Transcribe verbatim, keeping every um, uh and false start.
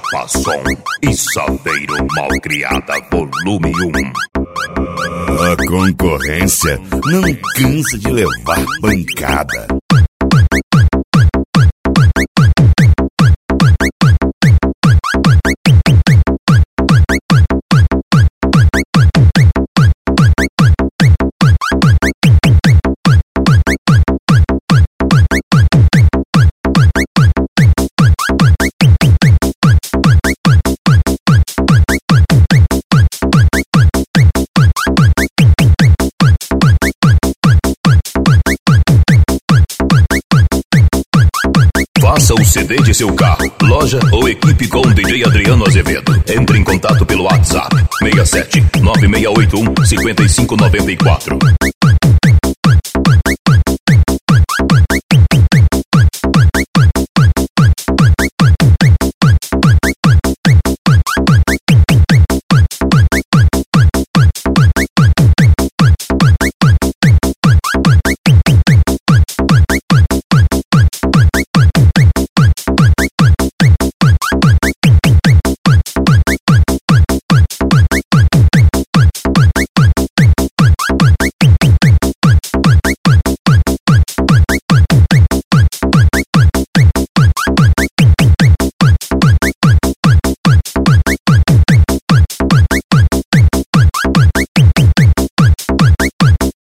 Papa Som e Saveiro Malcriada Volume um. A concorrência não cansa de levar pancada. Faça o C D de seu carro, loja ou equipe com o D J Adriano Azevedo. Entre em contato pelo WhatsApp seis sete nove seis oito um cinco cinco nove quatro.